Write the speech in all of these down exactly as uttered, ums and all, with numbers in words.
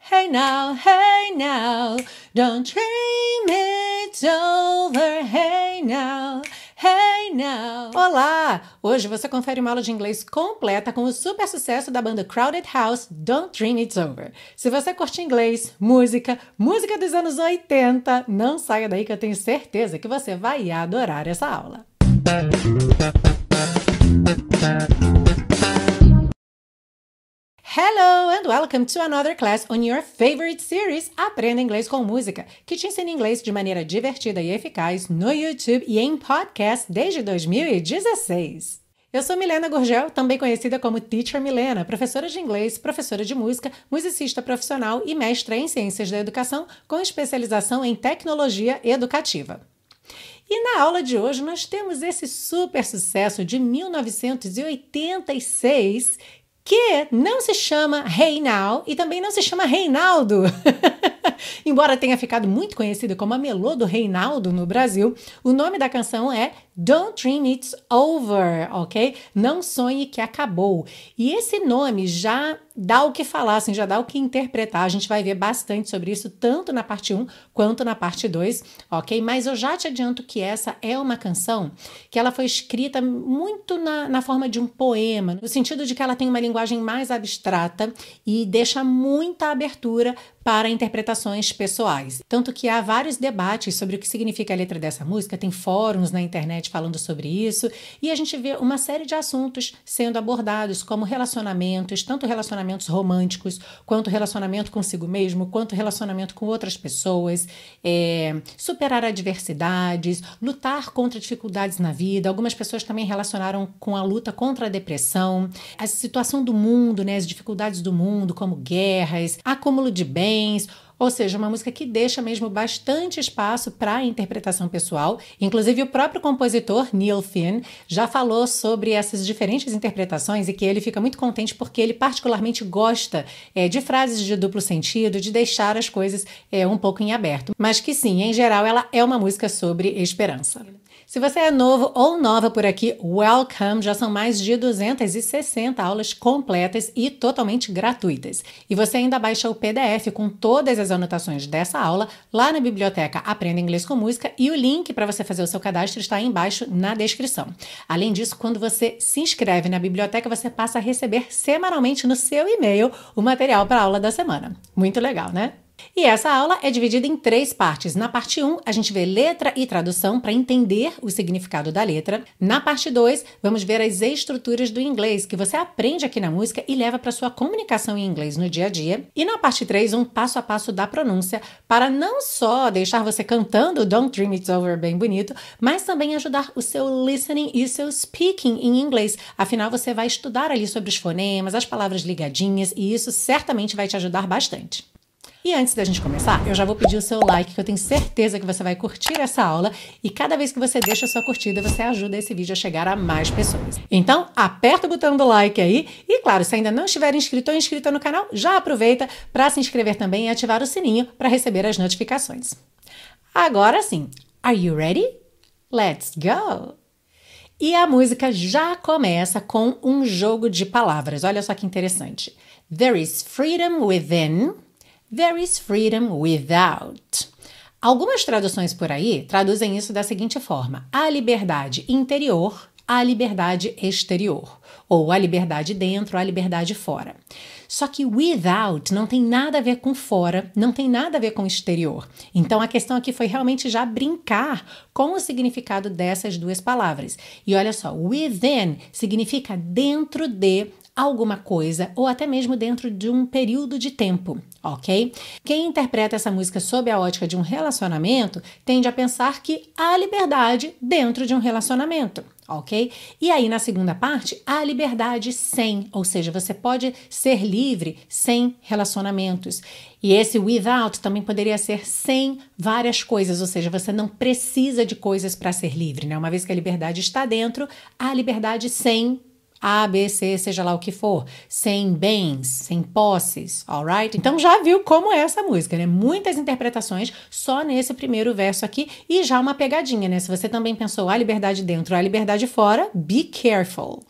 Hey now, hey now, don't dream it's over. Hey now, hey now. Olá! Hoje você confere uma aula de inglês completa com o super sucesso da banda Crowded House, Don't Dream It's Over. Se você curte inglês, música, música dos anos oitenta, não saia daí que eu tenho certeza que você vai adorar essa aula. Hello and welcome to another class on your favorite series Aprenda Inglês com Música, que te ensina inglês de maneira divertida e eficaz no YouTube e em podcast desde dois mil e dezesseis. Eu sou Milena Gurgel, também conhecida como Teacher Milena, professora de inglês, professora de música, musicista profissional e mestra em ciências da educação com especialização em tecnologia educativa. E na aula de hoje nós temos esse super sucesso de mil novecentos e oitenta e seis que não se chama Hey Now e também não se chama Reinaldo. Embora tenha ficado muito conhecido como a melô do Reinaldo no Brasil, o nome da canção é Don't Dream It's Over, ok? Não sonhe que acabou. E esse nome já dá o que falar, assim, já dá o que interpretar. A gente vai ver bastante sobre isso, tanto na parte um quanto na parte dois, ok? Mas eu já te adianto que essa é uma canção que ela foi escrita muito na, na forma de um poema, no sentido de que ela tem uma linguagem mais abstrata e deixa muita abertura para interpretações pessoais. Tanto que há vários debates sobre o que significa a letra dessa música, tem fóruns na internet falando sobre isso, e a gente vê uma série de assuntos sendo abordados, como relacionamentos, tanto relacionamentos românticos, quanto relacionamento consigo mesmo, quanto relacionamento com outras pessoas, é, superar adversidades, lutar contra dificuldades na vida. Algumas pessoas também relacionaram com a luta contra a depressão, a situação do mundo, né, as dificuldades do mundo, como guerras, acúmulo de bens. Ou seja, uma música que deixa mesmo bastante espaço para a interpretação pessoal. Inclusive, o próprio compositor, Neil Finn, já falou sobre essas diferentes interpretações e que ele fica muito contente porque ele particularmente gosta é, de frases de duplo sentido, de deixar as coisas é, um pouco em aberto. Mas que sim, em geral, ela é uma música sobre esperança. Se você é novo ou nova por aqui, welcome! Já são mais de duzentas e sessenta aulas completas e totalmente gratuitas. E você ainda baixa o P D F com todas as anotações dessa aula lá na biblioteca Aprenda Inglês com Música e o link para você fazer o seu cadastro está aí embaixo na descrição. Além disso, quando você se inscreve na biblioteca, você passa a receber semanalmente no seu e-mail o material para a aula da semana. Muito legal, né? E essa aula é dividida em três partes. Na parte um, a gente vê letra e tradução para entender o significado da letra. Na parte dois, vamos ver as estruturas do inglês que você aprende aqui na música e leva para sua comunicação em inglês no dia a dia. E na parte três, um passo a passo da pronúncia para não só deixar você cantando Don't Dream It's Over bem bonito, mas também ajudar o seu listening e o seu speaking em inglês. Afinal, você vai estudar ali sobre os fonemas, as palavras ligadinhas e isso certamente vai te ajudar bastante. E antes da gente começar, eu já vou pedir o seu like, que eu tenho certeza que você vai curtir essa aula e cada vez que você deixa a sua curtida, você ajuda esse vídeo a chegar a mais pessoas. Então, aperta o botão do like aí e, claro, se ainda não estiver inscrito ou inscrita no canal, já aproveita para se inscrever também e ativar o sininho para receber as notificações. Agora sim, are you ready? Let's go! E a música já começa com um jogo de palavras. Olha só que interessante. There is freedom within. There is freedom without. Algumas traduções por aí traduzem isso da seguinte forma: a liberdade interior, a liberdade exterior, ou a liberdade dentro, a liberdade fora. Só que without não tem nada a ver com fora, não tem nada a ver com exterior. Então a questão aqui foi realmente já brincar com o significado dessas duas palavras. E olha só, within significa dentro de alguma coisa ou até mesmo dentro de um período de tempo, ok? Quem interpreta essa música sob a ótica de um relacionamento tende a pensar que há liberdade dentro de um relacionamento, ok? E aí na segunda parte, há liberdade sem, ou seja, você pode ser livre sem relacionamentos. E esse without também poderia ser sem várias coisas, ou seja, você não precisa de coisas para ser livre, né? Uma vez que a liberdade está dentro, há liberdade sem A, B, C, seja lá o que for, sem bens, sem posses, alright? Então já viu como é essa música, né? Muitas interpretações só nesse primeiro verso aqui e já uma pegadinha, né? Se você também pensou a liberdade dentro, a liberdade fora, be careful.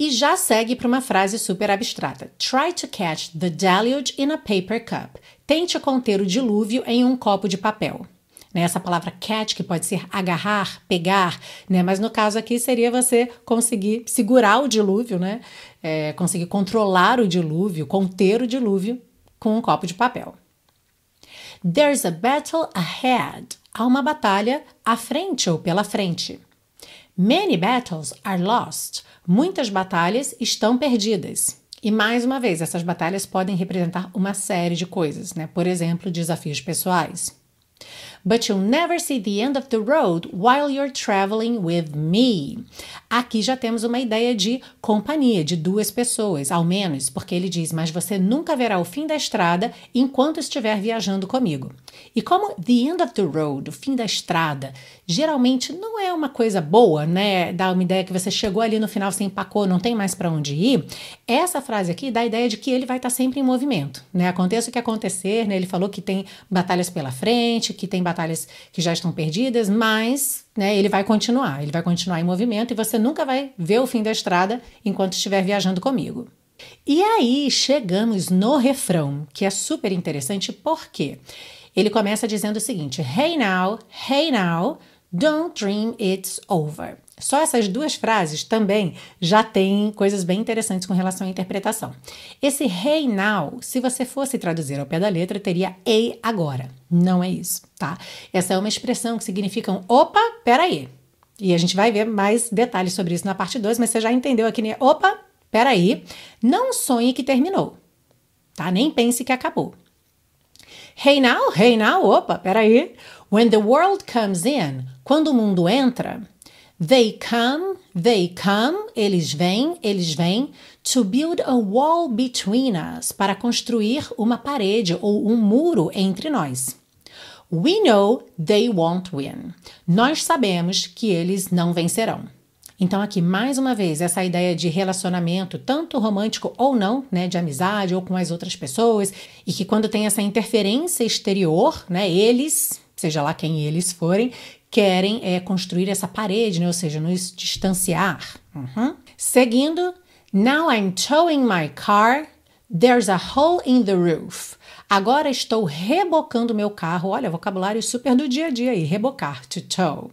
E já segue para uma frase super abstrata. Try to catch the deluge in a paper cup. Tente conter o dilúvio em um copo de papel. Essa palavra catch, que pode ser agarrar, pegar, né? Mas no caso aqui seria você conseguir segurar o dilúvio, né? É, conseguir controlar o dilúvio, conter o dilúvio com um copo de papel. There's a battle ahead. Há uma batalha à frente ou pela frente. Many battles are lost. Muitas batalhas estão perdidas. E mais uma vez, essas batalhas podem representar uma série de coisas, né? Por exemplo, desafios pessoais. But you'll never see the end of the road while you're traveling with me. Aqui já temos uma ideia de companhia, de duas pessoas, ao menos, porque ele diz, mas você nunca verá o fim da estrada enquanto estiver viajando comigo. E como the end of the road, o fim da estrada, geralmente não é uma coisa boa, né? Dá uma ideia que você chegou ali no final, você empacou, não tem mais para onde ir. Essa frase aqui dá a ideia de que ele vai estar sempre em movimento, né? Aconteça o que acontecer, né? Ele falou que tem batalhas pela frente, que tem batalhas que já estão perdidas, mas, né, ele vai continuar, ele vai continuar em movimento e você nunca vai ver o fim da estrada enquanto estiver viajando comigo. E aí chegamos no refrão, que é super interessante porque ele começa dizendo o seguinte: Hey now, hey now, don't dream it's over. Só essas duas frases também já têm coisas bem interessantes com relação à interpretação. Esse hey now, se você fosse traduzir ao pé da letra, teria ei agora. Não é isso, tá? Essa é uma expressão que significa um opa, peraí. E a gente vai ver mais detalhes sobre isso na parte dois, mas você já entendeu aqui, né? Opa, peraí. Não sonhe que terminou, tá? Nem pense que acabou. Hey now, hey now, opa, peraí. When the world comes in, quando o mundo entra, they come, they come, eles vêm, eles vêm, to build a wall between us, para construir uma parede ou um muro entre nós. We know they won't win. Nós sabemos que eles não vencerão. Então aqui, mais uma vez, essa ideia de relacionamento, tanto romântico ou não, né, de amizade ou com as outras pessoas, e que quando tem essa interferência exterior, né, eles, seja lá quem eles forem, querem é, construir essa parede, né, ou seja, nos distanciar. Uhum. Seguindo, now I'm towing my car, there's a hole in the roof. Agora estou rebocando meu carro. Olha, vocabulário super do dia a dia aí, rebocar, to tow.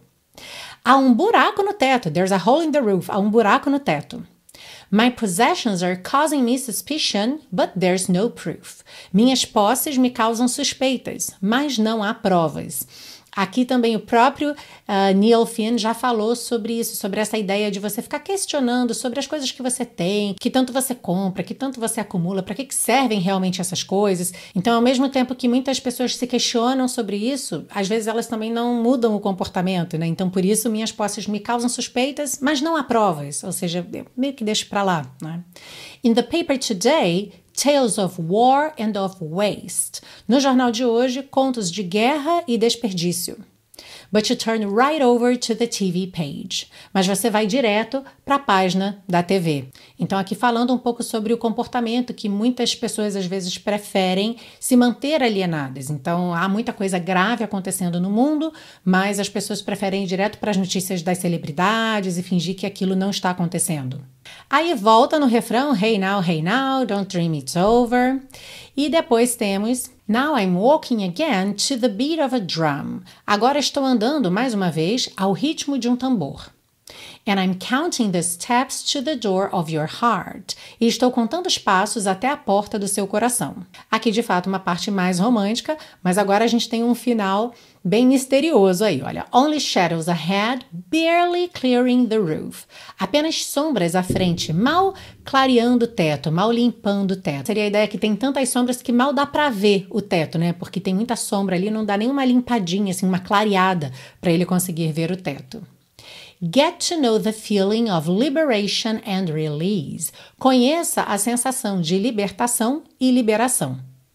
Há um buraco no teto. There's a hole in the roof. Há um buraco no teto. My possessions are causing me suspicion, but there's no proof. Minhas posses me causam suspeitas, mas não há provas. Aqui também o próprio uh, Neil Finn já falou sobre isso, sobre essa ideia de você ficar questionando sobre as coisas que você tem, que tanto você compra, que tanto você acumula, para que, que servem realmente essas coisas. Então, ao mesmo tempo que muitas pessoas se questionam sobre isso, às vezes elas também não mudam o comportamento, né? Então, por isso, minhas posses me causam suspeitas, mas não há provas, ou seja, meio que deixo para lá, né? In the paper today, Tales of War and of Waste. No jornal de hoje, contos de guerra e desperdício. But you turn right over to the T V page. Mas você vai direto para a página da T V. Então aqui falando um pouco sobre o comportamento que muitas pessoas às vezes preferem se manter alienadas. Então há muita coisa grave acontecendo no mundo, mas as pessoas preferem ir direto para as notícias das celebridades e fingir que aquilo não está acontecendo. Aí volta no refrão, hey now, hey now, don't dream it's over. E depois temos, now I'm walking again to the beat of a drum. Agora estou andando mais uma vez ao ritmo de um tambor. And I'm counting the steps to the door of your heart. E estou contando os passos até a porta do seu coração. Aqui, de fato, uma parte mais romântica, mas agora a gente tem um final bem misterioso aí, olha. Only shadows ahead, barely clearing the roof. Apenas sombras à frente, mal clareando o teto, mal limpando o teto. Seria a ideia que tem tantas sombras que mal dá para ver o teto, né? Porque tem muita sombra ali, não dá nenhuma limpadinha, assim, uma clareada para ele conseguir ver o teto. Get to know the feeling of liberation and release. Conheça a sensação de libertação e liberação.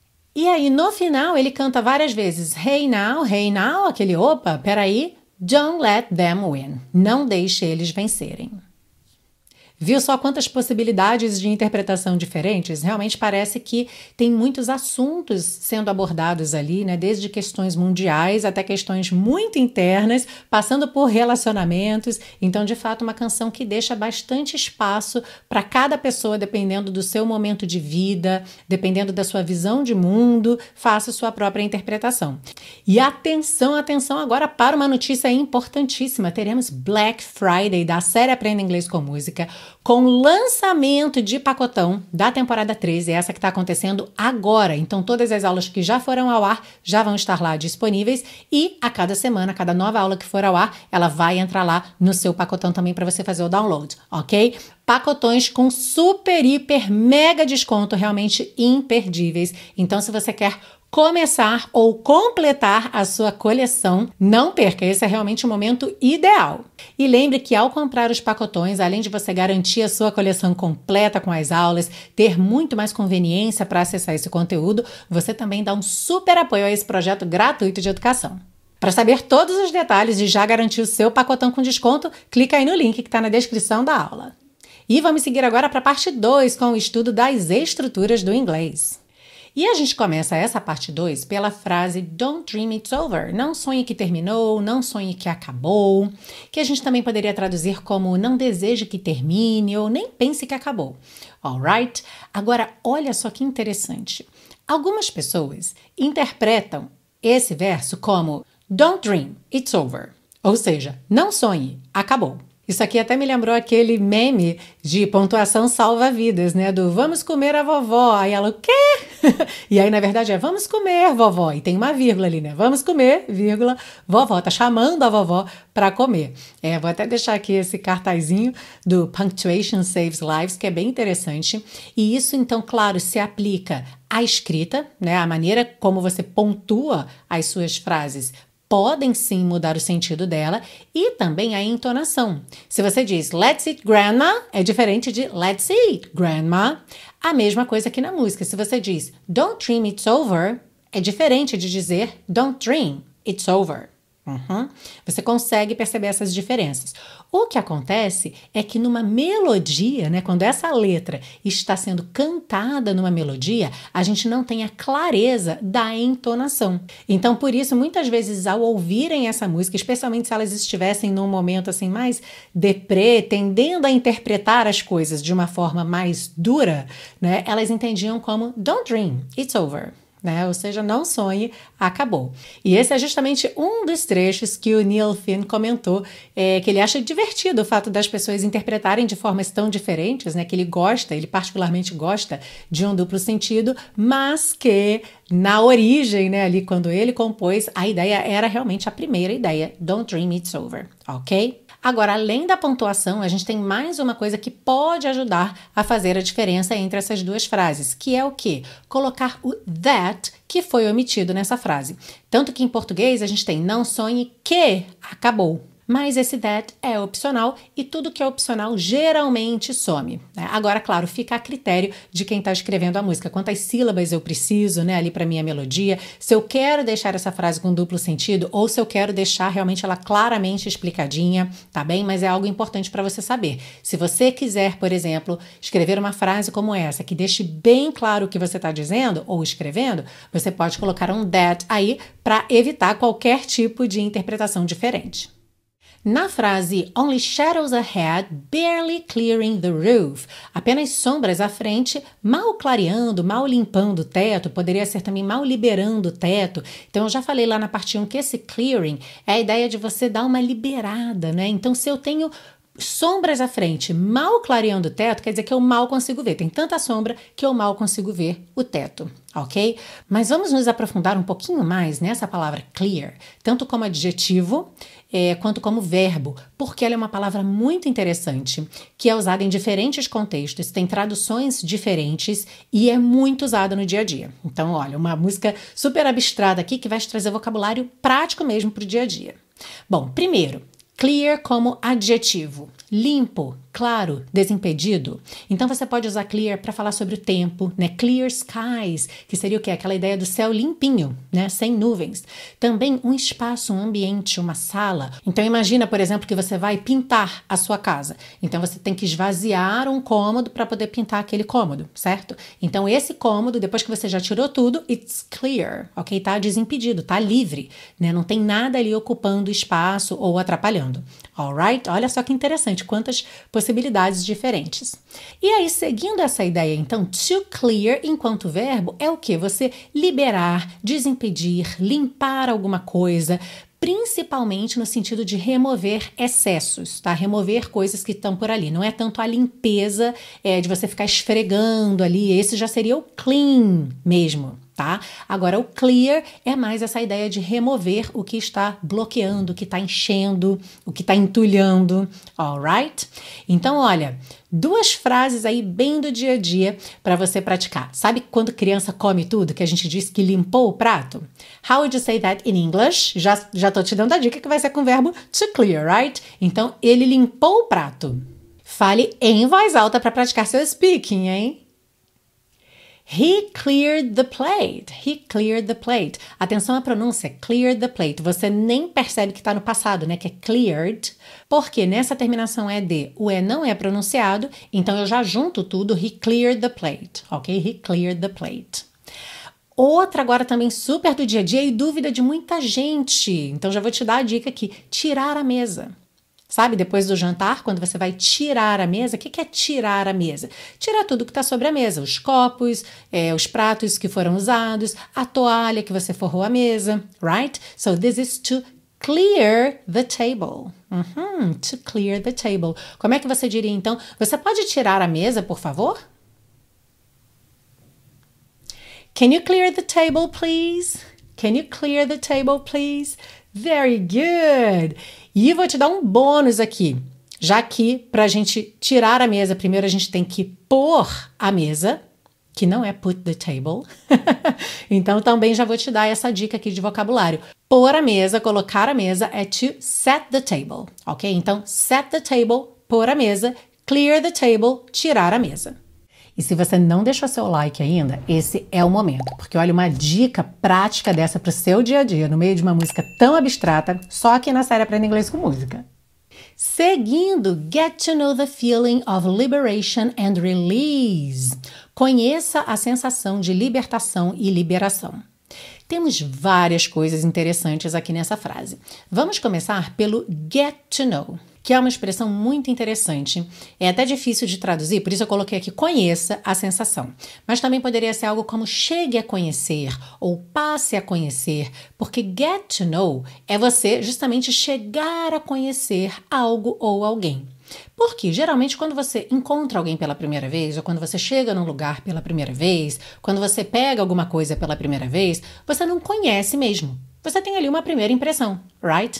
E aí, no final, ele canta várias vezes Hey now, hey now, aquele opa, peraí, don't let them win. Não deixe eles vencerem. Viu só quantas possibilidades de interpretação diferentes? Realmente parece que tem muitos assuntos sendo abordados ali, né? Desde questões mundiais até questões muito internas, passando por relacionamentos. Então, de fato, uma canção que deixa bastante espaço para cada pessoa, dependendo do seu momento de vida, dependendo da sua visão de mundo, faça sua própria interpretação. E atenção, atenção agora para uma notícia importantíssima. Teremos Black Friday da série Aprenda Inglês com Música, com lançamento de pacotão da temporada treze, essa que está acontecendo agora. Então, todas as aulas que já foram ao ar já vão estar lá disponíveis e a cada semana, a cada nova aula que for ao ar, ela vai entrar lá no seu pacotão também para você fazer o download, ok? Pacotões com super, hiper, mega desconto, realmente imperdíveis. Então, se você quer começar ou completar a sua coleção, não perca, esse é realmente o momento ideal. E lembre que ao comprar os pacotões, além de você garantir a sua coleção completa com as aulas, ter muito mais conveniência para acessar esse conteúdo, você também dá um super apoio a esse projeto gratuito de educação. Para saber todos os detalhes e já garantir o seu pacotão com desconto, clica aí no link que está na descrição da aula. E vamos seguir agora para a parte dois com o estudo das estruturas do inglês. E a gente começa essa parte dois pela frase Don't dream it's over. Não sonhe que terminou, não sonhe que acabou, que a gente também poderia traduzir como não deseje que termine ou nem pense que acabou. Alright? Agora, olha só que interessante. Algumas pessoas interpretam esse verso como Don't dream, it's over. Ou seja, não sonhe, acabou. Isso aqui até me lembrou aquele meme de pontuação salva-vidas, né? Do vamos comer a vovó. Aí ela, o quê? E aí, na verdade, é vamos comer, vovó. E tem uma vírgula ali, né? Vamos comer, vírgula, vovó. Tá chamando a vovó para comer. É, vou até deixar aqui esse cartazinho do Punctuation Saves Lives, que é bem interessante. E isso, então, claro, se aplica à escrita, né? A maneira como você pontua as suas frases podem sim mudar o sentido dela e também a entonação. Se você diz Let's eat grandma, é diferente de Let's eat grandma. A mesma coisa aqui na música. Se você diz Don't dream it's over, é diferente de dizer Don't dream it's over. Uhum. Você consegue perceber essas diferenças. O que acontece é que numa melodia, né, quando essa letra está sendo cantada numa melodia, a gente não tem a clareza da entonação. Então, por isso, muitas vezes, ao ouvirem essa música, especialmente se elas estivessem num momento assim mais deprê, tendendo a interpretar as coisas de uma forma mais dura, né, elas entendiam como Don't dream, it's over. Né? Ou seja, não sonhe, acabou. E esse é justamente um dos trechos que o Neil Finn comentou, é, que ele acha divertido o fato das pessoas interpretarem de formas tão diferentes, né? Que ele gosta, ele particularmente gosta de um duplo sentido, mas que na origem, né, ali quando ele compôs, a ideia era realmente a primeira ideia, Don't dream it's over, ok? Agora, além da pontuação, a gente tem mais uma coisa que pode ajudar a fazer a diferença entre essas duas frases, que é o quê? Colocar o that que foi omitido nessa frase. Tanto que em português a gente tem não sonhe que acabou. Mas esse that é opcional e tudo que é opcional geralmente some. Né? Agora, claro, fica a critério de quem está escrevendo a música. Quantas sílabas eu preciso, né, ali para minha melodia, se eu quero deixar essa frase com duplo sentido ou se eu quero deixar realmente ela claramente explicadinha, tá bem? Mas é algo importante para você saber. Se você quiser, por exemplo, escrever uma frase como essa, que deixe bem claro o que você está dizendo ou escrevendo, você pode colocar um that aí para evitar qualquer tipo de interpretação diferente. Na frase Only shadows ahead, barely clearing the roof, apenas sombras à frente, mal clareando, mal limpando o teto, poderia ser também mal liberando o teto. Então eu já falei lá na parte um que esse clearing é a ideia de você dar uma liberada, né? Então se eu tenho sombras à frente, mal clareando o teto, quer dizer que eu mal consigo ver. Tem tanta sombra que eu mal consigo ver o teto, ok? Mas vamos nos aprofundar um pouquinho mais nessa palavra clear, tanto como adjetivo é, quanto como verbo, porque ela é uma palavra muito interessante, que é usada em diferentes contextos, tem traduções diferentes e é muito usada no dia a dia. Então, olha, uma música super abstrata aqui que vai te trazer vocabulário prático mesmo para o dia a dia. Bom, primeiro, clear como adjetivo, limpo, claro, desimpedido. Então você pode usar clear para falar sobre o tempo, né? Clear skies, que seria o quê? Aquela ideia do céu limpinho, né? Sem nuvens. Também um espaço, um ambiente, uma sala. Então imagina, por exemplo, que você vai pintar a sua casa. Então você tem que esvaziar um cômodo para poder pintar aquele cômodo, certo? Então esse cômodo, depois que você já tirou tudo, it's clear, ok? Tá desimpedido, tá livre, né? Não tem nada ali ocupando espaço ou atrapalhando. Alright? Olha só que interessante, quantas possibilidades diferentes. E aí, seguindo essa ideia, então, to clear, enquanto verbo, é o quê? Você liberar, desimpedir, limpar alguma coisa, principalmente no sentido de remover excessos, tá? Remover coisas que estão por ali. Não é tanto a limpeza é, de você ficar esfregando ali, esse já seria o clean mesmo, tá? Agora, o clear é mais essa ideia de remover o que está bloqueando, o que está enchendo, o que está entulhando, alright? Então, olha, duas frases aí bem do dia a dia para você praticar. Sabe quando criança come tudo, que a gente diz que limpou o prato? How would you say that in English? Já, já tô te dando a dica que vai ser com o verbo to clear, right? Então, ele limpou o prato. Fale em voz alta para praticar seu speaking, hein? He cleared the plate. He cleared the plate. Atenção à pronúncia, cleared the plate. Você nem percebe que está no passado, né? Que é cleared, porque nessa terminação é de. O E não é pronunciado, então eu já junto tudo. He cleared the plate, ok? He cleared the plate. Outra agora também super do dia a dia e dúvida de muita gente. Então já vou te dar a dica aqui. Tirar a mesa. Sabe, depois do jantar, quando você vai tirar a mesa, o que, que é tirar a mesa? Tirar tudo que está sobre a mesa, os copos, é, os pratos que foram usados, a toalha que você forrou a mesa, right? So this is to clear the table. Uhum, to clear the table. Como é que você diria então? Você pode tirar a mesa, por favor? Can you clear the table, please? Can you clear the table, please? Very good! E vou te dar um bônus aqui, já que para a gente tirar a mesa, primeiro a gente tem que pôr a mesa, que não é put the table. Então também já vou te dar essa dica aqui de vocabulário. Pôr a mesa, colocar a mesa é to set the table, ok? Então set the table, pôr a mesa, clear the table, tirar a mesa. E se você não deixou seu like ainda, esse é o momento, porque olha, uma dica prática dessa para o seu dia a dia, no meio de uma música tão abstrata, só aqui na série Aprenda Inglês com Música. Seguindo, get to know the feeling of liberation and release. Conheça a sensação de libertação e liberação. Temos várias coisas interessantes aqui nessa frase. Vamos começar pelo get to know, que é uma expressão muito interessante. É até difícil de traduzir, por isso eu coloquei aqui conheça a sensação. Mas também poderia ser algo como chegue a conhecer ou passe a conhecer, porque get to know é você justamente chegar a conhecer algo ou alguém. Porque geralmente quando você encontra alguém pela primeira vez, ou quando você chega num lugar pela primeira vez, quando você pega alguma coisa pela primeira vez, você não conhece mesmo. Você tem ali uma primeira impressão, right?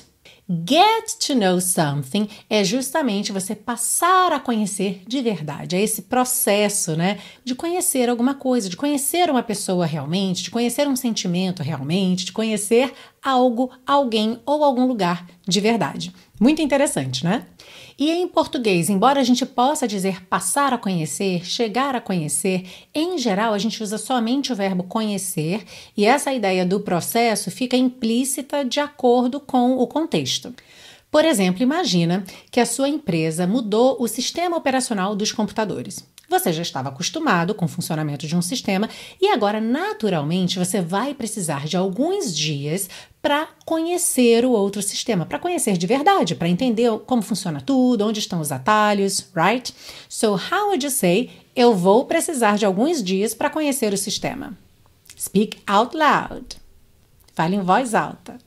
Get to know something é justamente você passar a conhecer de verdade. É esse processo, né, de conhecer alguma coisa, de conhecer uma pessoa realmente, de conhecer um sentimento realmente, de conhecer algo, alguém ou algum lugar de verdade. Muito interessante, né? E em português, embora a gente possa dizer passar a conhecer, chegar a conhecer, em geral a gente usa somente o verbo conhecer e essa ideia do processo fica implícita de acordo com o contexto. Por exemplo, imagina que a sua empresa mudou o sistema operacional dos computadores. Você já estava acostumado com o funcionamento de um sistema e agora, naturalmente, você vai precisar de alguns dias para conhecer o outro sistema, para conhecer de verdade, para entender como funciona tudo, onde estão os atalhos, right? So, how would you say, eu vou precisar de alguns dias para conhecer o sistema? Speak out loud. Fale em voz alta.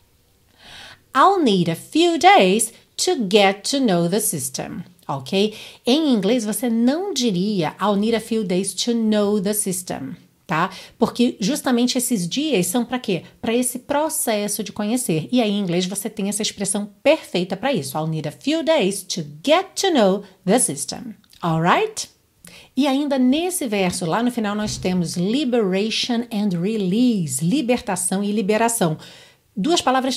I'll need a few days to get to know the system. Ok? Em inglês, você não diria I'll need a few days to know the system, tá? Porque justamente esses dias são para quê? Para esse processo de conhecer. E aí, em inglês, você tem essa expressão perfeita para isso. I'll need a few days to get to know the system. Alright? E ainda nesse verso, lá no final, nós temos liberation and release. Libertação e liberação. Duas palavras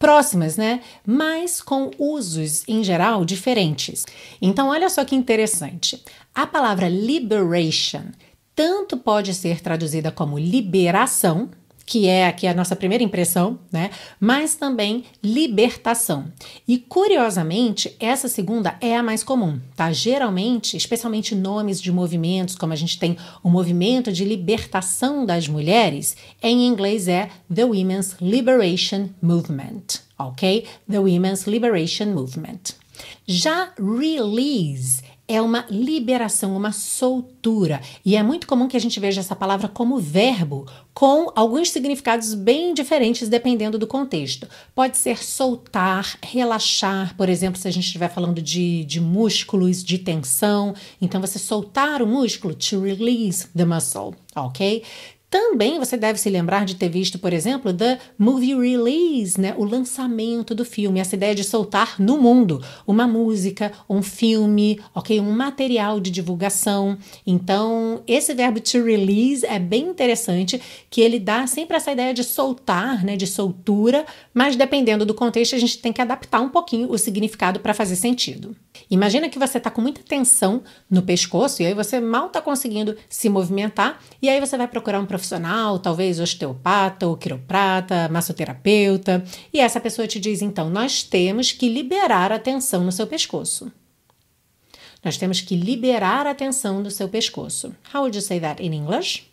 próximas, né? Mas com usos, em geral, diferentes. Então, olha só que interessante. A palavra liberation tanto pode ser traduzida como liberação, que é aqui a nossa primeira impressão, né? Mas também libertação. E, curiosamente, essa segunda é a mais comum, tá? Geralmente, especialmente nomes de movimentos, como a gente tem o movimento de libertação das mulheres, em inglês é The Women's Liberation Movement, ok? The Women's Liberation Movement. Já release é uma liberação, uma soltura. E é muito comum que a gente veja essa palavra como verbo, com alguns significados bem diferentes dependendo do contexto. Pode ser soltar, relaxar, por exemplo, se a gente estiver falando de, de músculos, de tensão. Então, você soltar o músculo, to release the muscle, ok? Também você deve se lembrar de ter visto, por exemplo, the movie release, né? O lançamento do filme, essa ideia de soltar no mundo uma música, um filme, ok? Um material de divulgação. Então, esse verbo to release é bem interessante, que ele dá sempre essa ideia de soltar, né? De soltura, mas dependendo do contexto, a gente tem que adaptar um pouquinho o significado para fazer sentido. Imagina que você está com muita tensão no pescoço e aí você mal está conseguindo se movimentar e aí você vai procurar um profissional, talvez osteopata ou quiroprata, massoterapeuta, e essa pessoa te diz, então, nós temos que liberar a tensão no seu pescoço. Nós temos que liberar a tensão do seu pescoço. How would you say that in English?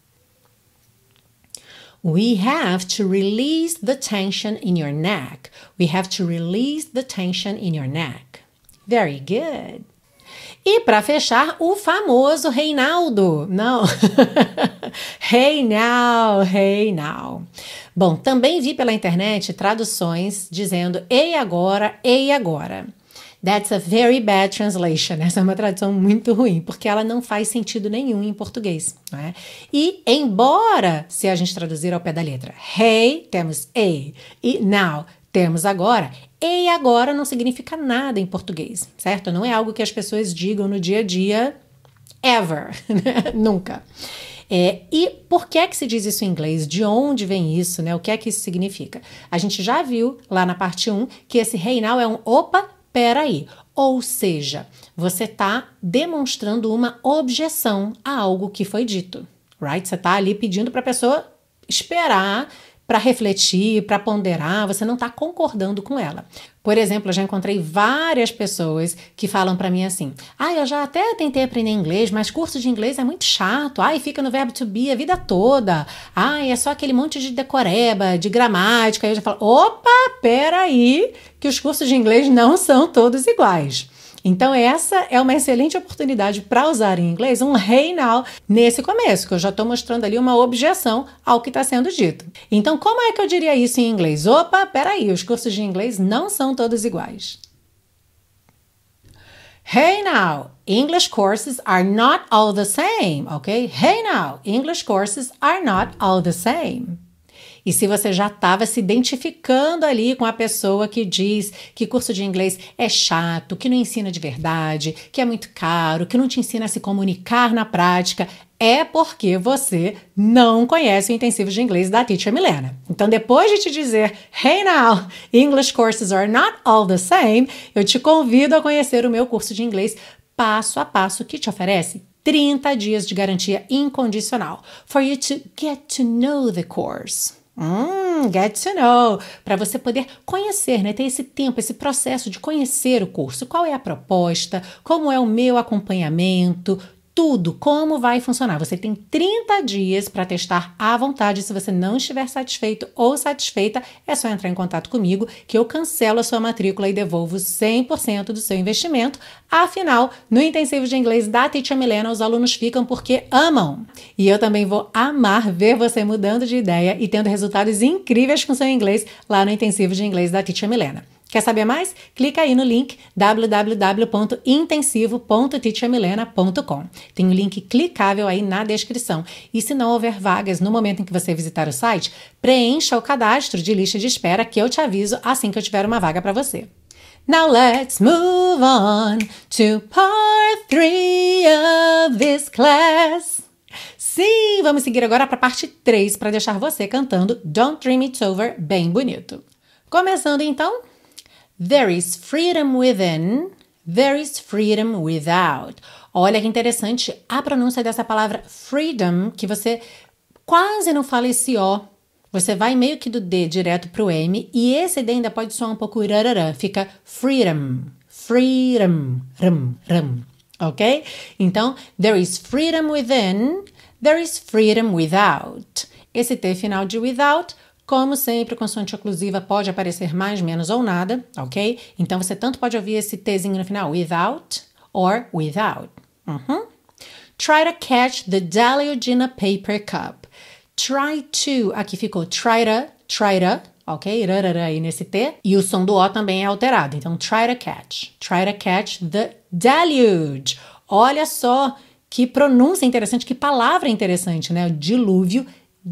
We have to release the tension in your neck. We have to release the tension in your neck. Very good. E para fechar, o famoso Reinaldo. Não. Hey now, hey now. Bom, também vi pela internet traduções dizendo ei agora, ei agora. That's a very bad translation. Essa é uma tradução muito ruim, porque ela não faz sentido nenhum em português, não é? E, embora, se a gente traduzir ao pé da letra, hey, temos ei, e now, temos agora, e agora não significa nada em português, certo? Não é algo que as pessoas digam no dia a dia, ever, nunca. É, e por que é que se diz isso em inglês? De onde vem isso, né? O que é que isso significa? A gente já viu lá na parte um que esse hey now é um opa, peraí. Ou seja, você está demonstrando uma objeção a algo que foi dito, right? Você está ali pedindo para a pessoa esperar, para refletir, para ponderar, você não está concordando com ela. Por exemplo, eu já encontrei várias pessoas que falam para mim assim, ah, eu já até tentei aprender inglês, mas curso de inglês é muito chato, ai, fica no verbo to be a vida toda, ai, é só aquele monte de decoreba, de gramática, aí eu já falo, opa, peraí, que os cursos de inglês não são todos iguais. Então essa é uma excelente oportunidade para usar em inglês um hey now nesse começo, que eu já estou mostrando ali uma objeção ao que está sendo dito. Então como é que eu diria isso em inglês? Opa, peraí, os cursos de inglês não são todos iguais. Hey now, English courses are not all the same, ok? Hey now, English courses are not all the same. E se você já estava se identificando ali com a pessoa que diz que curso de inglês é chato, que não ensina de verdade, que é muito caro, que não te ensina a se comunicar na prática, é porque você não conhece o intensivo de inglês da Teacher Milena. Então, depois de te dizer, hey now, English courses are not all the same, eu te convido a conhecer o meu curso de inglês passo a passo que te oferece trinta dias de garantia incondicional. For you to get to know the course. Hum, get to know, para você poder conhecer, né, ter esse tempo, esse processo de conhecer o curso, qual é a proposta, como é o meu acompanhamento, tudo, como vai funcionar. Você tem trinta dias para testar à vontade. Se você não estiver satisfeito ou satisfeita, é só entrar em contato comigo que eu cancelo a sua matrícula e devolvo cem por cento do seu investimento. Afinal, no intensivo de inglês da Teacher Milena, os alunos ficam porque amam. E eu também vou amar ver você mudando de ideia e tendo resultados incríveis com seu inglês lá no intensivo de inglês da Teacher Milena. Quer saber mais? Clica aí no link w w w ponto intensivo ponto teacher milena ponto com. Tem um link clicável aí na descrição. E se não houver vagas no momento em que você visitar o site, preencha o cadastro de lista de espera que eu te aviso assim que eu tiver uma vaga para você. Now let's move on to part three of this class. Sim, vamos seguir agora para a parte três para deixar você cantando Don't Dream It's Over bem bonito. Começando então, there is freedom within, there is freedom without. Olha que interessante a pronúncia dessa palavra freedom, que você quase não fala esse O. Você vai meio que do D direto pro M, e esse D ainda pode soar um pouco rararã, fica freedom, freedom, rum, rum, ok? Então, there is freedom within, there is freedom without. Esse T final de without, como sempre, consoante oclusiva pode aparecer mais, menos ou nada, ok? Então, você tanto pode ouvir esse Tzinho no final, without or without. Uhum. Try to catch the deluge in a paper cup. Try to, aqui ficou try to, try to, ok? Rarara aí nesse T. E o som do O também é alterado. Então, try to catch. Try to catch the deluge. Olha só que pronúncia interessante, que palavra interessante, né? O dilúvio,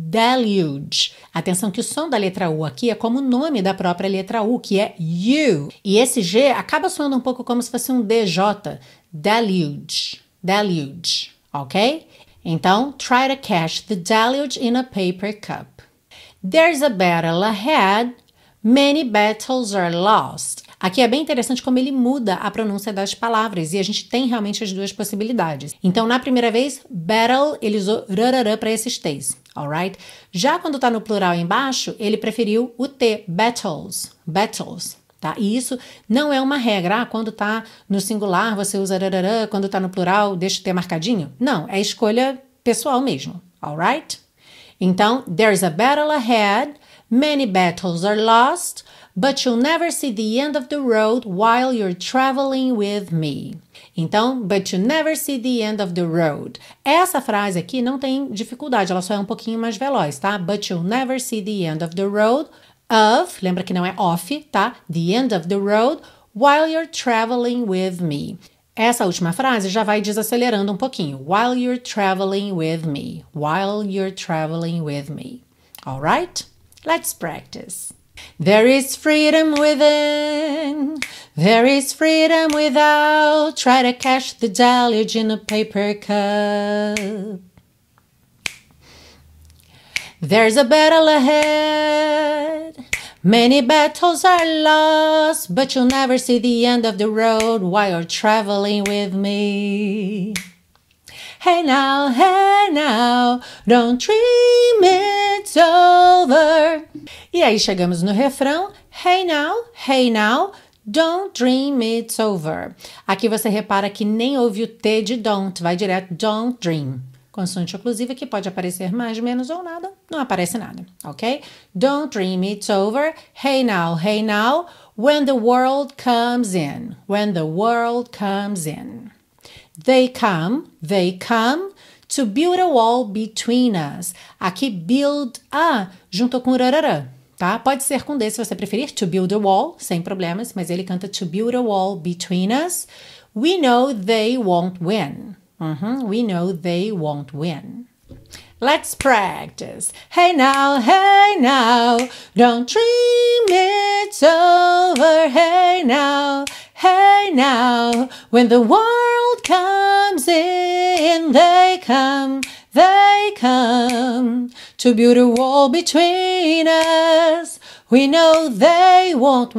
deluge. Atenção que o som da letra U aqui é como o nome da própria letra U, que é U. E esse G acaba soando um pouco como se fosse um D J. Deluge. Deluge. Ok? Então, try to catch the deluge in a paper cup. There's a battle ahead. Many battles are lost. Aqui é bem interessante como ele muda a pronúncia das palavras e a gente tem realmente as duas possibilidades. Então, na primeira vez, battle, ele usou rararã para esses T's, alright? Já quando está no plural embaixo, ele preferiu o T, battles, battles. Tá? E isso não é uma regra. Ah, quando tá no singular você usa rararã, quando tá no plural deixa o T marcadinho. Não, é escolha pessoal mesmo, alright? Então, there's a battle ahead, many battles are lost, but you'll never see the end of the road while you're traveling with me. Então, but you never see the end of the road. Essa frase aqui não tem dificuldade, ela só é um pouquinho mais veloz, tá? But you'll never see the end of the road of, lembra que não é off, tá? The end of the road while you're traveling with me. Essa última frase já vai desacelerando um pouquinho. While you're traveling with me. While you're traveling with me. All right? Let's practice. There is freedom within. There is freedom without. Try to catch the deluge in a paper cup. There's a battle ahead. Many battles are lost, but you'll never see the end of the road while you're traveling with me. Hey now, hey now, don't dream it's over. E aí chegamos no refrão. Hey now, hey now, don't dream it's over. Aqui você repara que nem houve o T de don't, vai direto don't dream. Consoante oclusiva que pode aparecer mais, menos ou nada, não aparece nada, ok? Don't dream it's over. Hey now, hey now, when the world comes in. When the world comes in. They come, they come to build a wall between us. Aqui build a junto com rararã, tá? Pode ser com D se você preferir, to build a wall, sem problemas, mas ele canta to build a wall between us. We know they won't win. Uh-huh. We know they won't win. Let's practice. Hey now, hey now, don't dream it's over. Hey now, hey now, when the world comes in, they come, they come to build a wall between us. We know they won't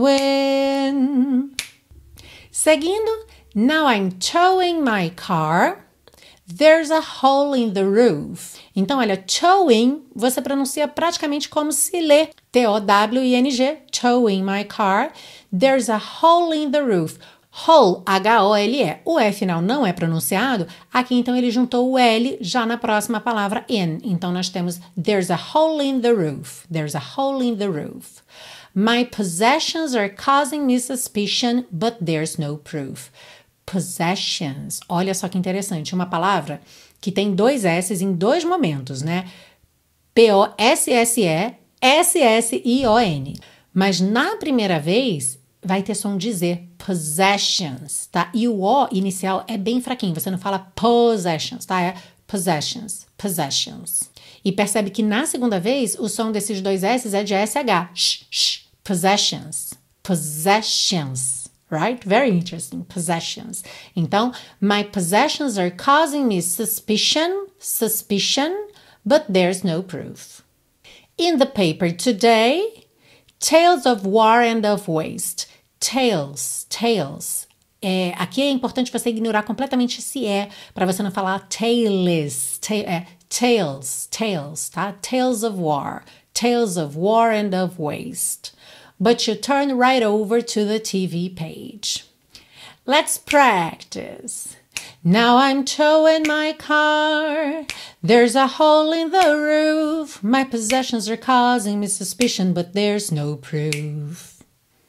win. Seguindo, now I'm towing my car. There's a hole in the roof. Então, olha, towing, você pronuncia praticamente como se lê. T O W I N G, towing my car. There's a hole in the roof. Hole, H O L E. O E final não é pronunciado. Aqui, então, ele juntou o L já na próxima palavra in. Então, nós temos there's a hole in the roof. There's a hole in the roof. My possessions are causing me suspicion, but there's no proof. Possessions. Olha só que interessante. Uma palavra que tem dois S's em dois momentos, né? P O S S E, S S I O N. Mas na primeira vez vai ter som de Z. Possessions, tá? E o O inicial é bem fraquinho. Você não fala possessions, tá? É possessions, possessions. E percebe que na segunda vez o som desses dois S's é de S H. Sh, sh, possessions, possessions. Right? Very interesting. Possessions. Então, my possessions are causing me suspicion, suspicion, but there's no proof. In the paper today, Tales of War and of Waste. Tales, tales. É, aqui é importante você ignorar completamente esse é, para você não falar tales. Ta é, tales, tales, tá? Tales of War. Tales of War and of Waste. But you turn right over to the T V page. Let's practice. Now I'm towing my car. There's a hole in the roof. My possessions are causing me suspicion, but there's no proof.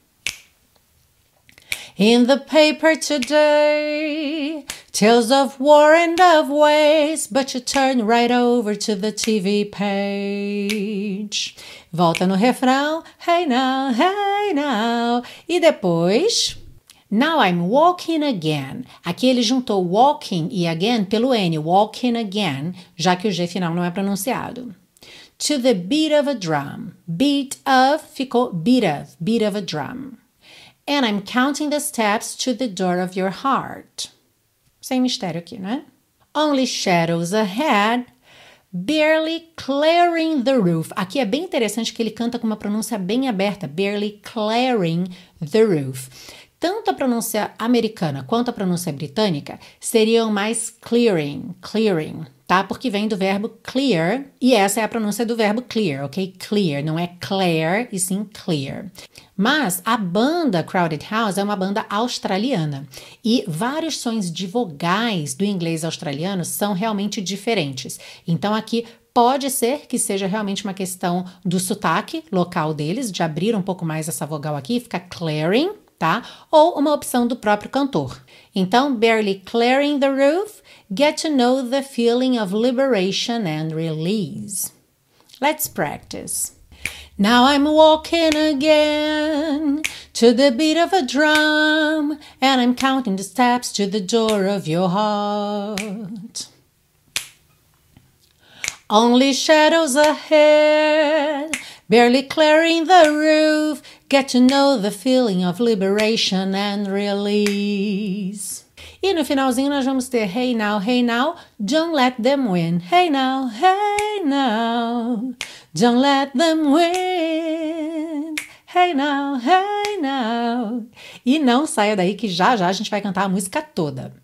In the paper today, tales of war and of waste, but you turn right over to the T V page. Volta no refrão, hey now, hey now. E depois, now I'm walking again. Aqui ele juntou walking e again pelo N, walking again, já que o G final não é pronunciado. To the beat of a drum. Beat of ficou beat of, beat of a drum. And I'm counting the steps to the door of your heart. Sem mistério aqui, né? Only shadows ahead, barely clearing the roof. Aqui é bem interessante que ele canta com uma pronúncia bem aberta, barely clearing the roof. Tanto a pronúncia americana quanto a pronúncia britânica seriam mais clearing, clearing, tá? Porque vem do verbo clear, e essa é a pronúncia do verbo clear, ok? Clear, não é clear, e sim clear. Mas a banda Crowded House é uma banda australiana, e vários sons de vogais do inglês australiano são realmente diferentes. Então aqui pode ser que seja realmente uma questão do sotaque local deles, de abrir um pouco mais essa vogal aqui, fica clearing, tá? Ou uma opção do próprio cantor. Então, barely clearing the roof, get to know the feeling of liberation and release. Let's practice. Now I'm walking again to the beat of a drum, and I'm counting the steps to the door of your heart. Only shadows ahead, barely clearing the roof, get to know the feeling of liberation and release. E no finalzinho nós vamos ter hey now, hey now, don't let them win. Hey now, hey now, don't let them win. Hey now, hey now. E não saia daí que já já a gente vai cantar a música toda.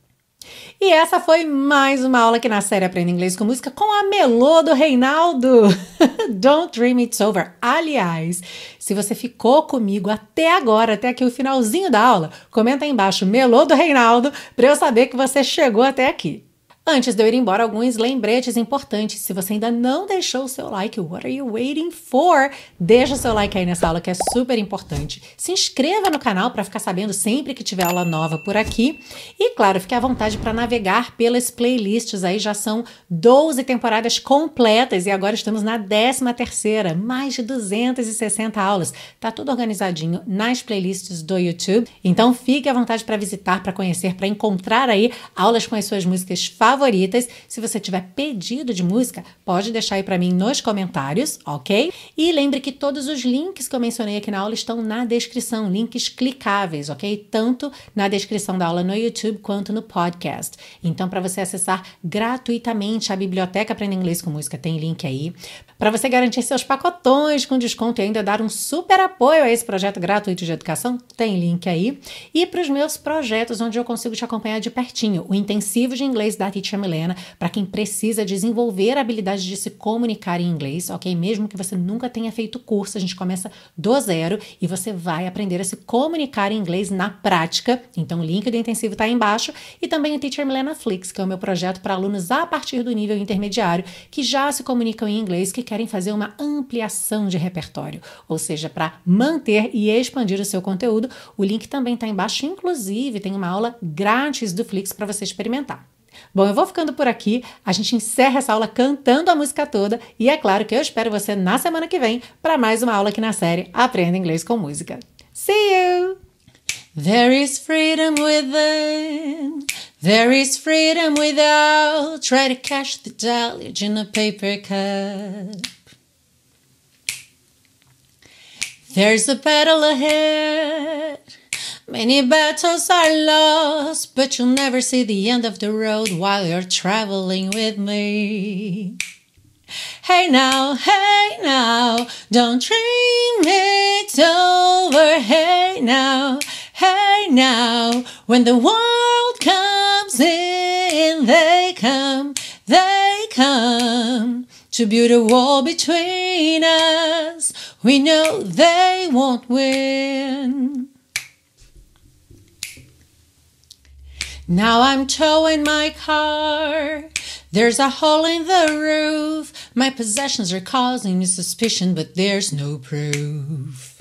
E essa foi mais uma aula aqui na série Aprenda Inglês com Música com a Melô do Reinaldo. Don't Dream It's Over. Aliás, se você ficou comigo até agora, até aqui o finalzinho da aula, comenta aí embaixo Melô do Reinaldo para eu saber que você chegou até aqui. Antes de eu ir embora, alguns lembretes importantes. Se você ainda não deixou o seu like, what are you waiting for? Deixa o seu like aí nessa aula que é super importante. Se inscreva no canal para ficar sabendo sempre que tiver aula nova por aqui. E, claro, fique à vontade para navegar pelas playlists. Aí já são doze temporadas completas e agora estamos na décima terceira. Mais de duzentas e sessenta aulas. Tá tudo organizadinho nas playlists do YouTube. Então, fique à vontade para visitar, para conhecer, para encontrar aí aulas com as suas músicas favoritas. favoritas. Se você tiver pedido de música, pode deixar aí para mim nos comentários, ok? E lembre que todos os links que eu mencionei aqui na aula estão na descrição, links clicáveis, ok? Tanto na descrição da aula no YouTube quanto no podcast. Então, para você acessar gratuitamente a biblioteca Aprenda Inglês com Música, tem link aí. Para você garantir seus pacotões com desconto e ainda dar um super apoio a esse projeto gratuito de educação, tem link aí. E para os meus projetos, onde eu consigo te acompanhar de pertinho, o intensivo de inglês da Teacher Milena, para quem precisa desenvolver a habilidade de se comunicar em inglês, ok? Mesmo que você nunca tenha feito curso, a gente começa do zero e você vai aprender a se comunicar em inglês na prática. Então o link do intensivo está aí embaixo. E também o Teacher Milena Flix, que é o meu projeto para alunos a partir do nível intermediário, que já se comunicam em inglês, que querem fazer uma ampliação de repertório, ou seja, para manter e expandir o seu conteúdo. O link também está embaixo, inclusive tem uma aula grátis do Flix para você experimentar. Bom, eu vou ficando por aqui, a gente encerra essa aula cantando a música toda e é claro que eu espero você na semana que vem para mais uma aula aqui na série Aprenda Inglês com Música. See you! There is freedom within, there is freedom without, try to catch the deluge in a paper cup. There's a battle ahead, many battles are lost, but you'll never see the end of the road while you're traveling with me. Hey now, hey now, don't dream it's it's over. Hey now, hey now, when the world comes in, they come, they come to build a wall between us. We know they won't win. Now I'm towing my car. There's a hole in the roof. My possessions are causing me suspicion, but there's no proof.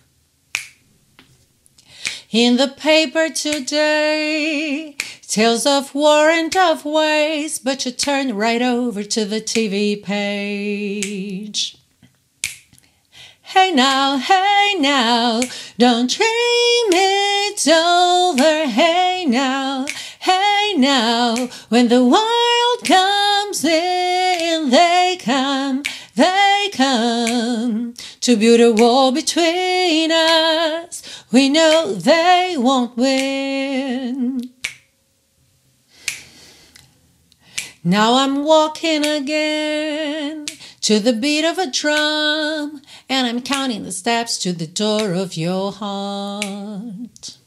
In the paper today, tales of war and of waste, but you turn right over to the T V page. Hey now, hey now, don't dream it's over. Hey now, hey now, when the world comes in, they come, they come to build a wall between us. We know they won't win. Now I'm walking again to the beat of a drum, and I'm counting the steps to the door of your heart.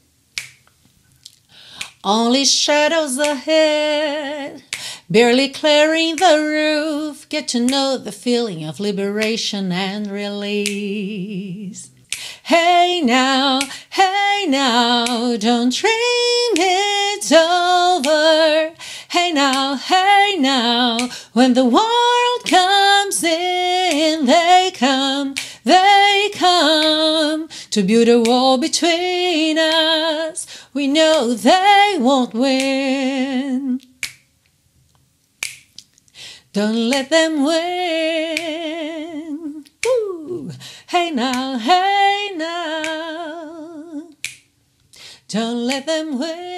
Only shadows ahead, barely clearing the roof. Get to know the feeling of liberation and release. Hey now, hey now, don't dream it's over. Hey now, hey now, when the world comes in, they come, they come to build a wall between us. We know they won't win. Don't let them win. Ooh. Hey now, hey now, don't let them win.